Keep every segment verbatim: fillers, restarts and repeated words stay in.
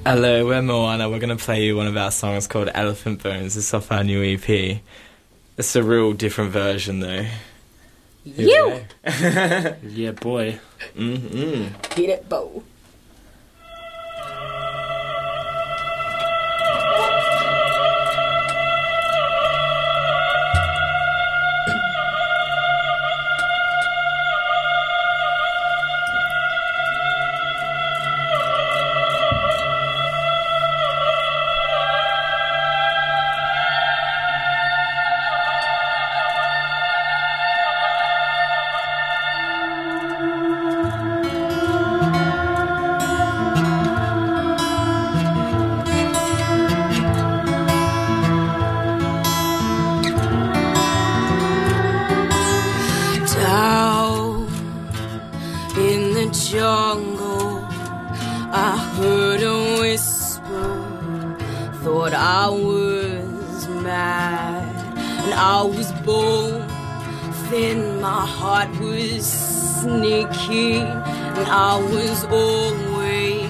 Hello, we're Moana. We're going to play you one of our songs called Elephant Bones. It's off our new E P. It's a real different version, though. You! Yeah, boy. Mm-hmm. Hit it, Bo. Jungle, I heard a whisper, thought I was mad, and I was bold, then my heart was sneaky, and I was always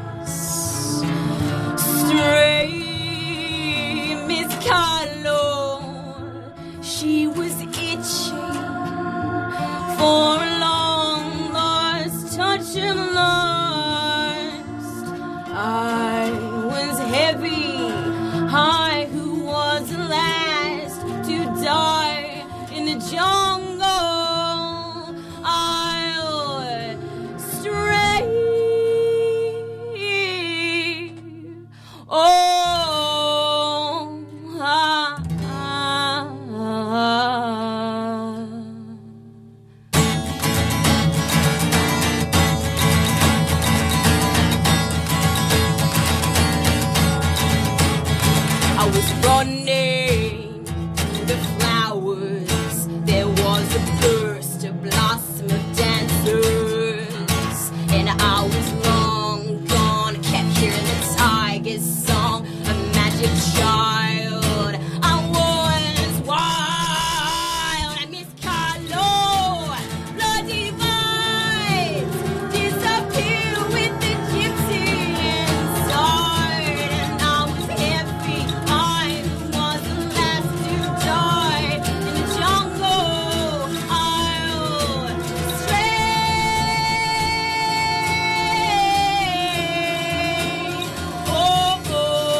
stray. Miss Carlo, she was itching for a long lost touch of lust. I was heavy, I who was the last to die in the jungle. I'll stray. Oh, ah, ah, ah. I was running to the flowers. There was a burst, a blossom of dancers, and I was long gone. Kept hearing the tiger's song, a magic child. I was wild. I miss Carlo. Bloody vibes disappear with the gypsy inside, and I was heavy. I was the last to die in the jungle. I'll stray. Oh, oh,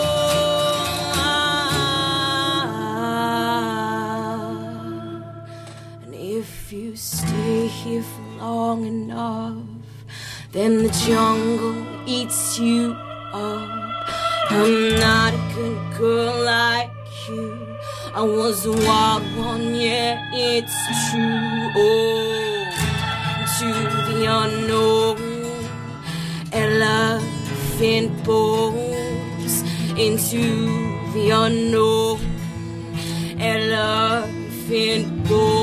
ah. And if you stay here for long enough, then the jungle eats you up. I'm not a good girl like you. I was a wild one, yeah, it's true. Oh, to the unknown, elephant bones. Into the unknown, elephant bones.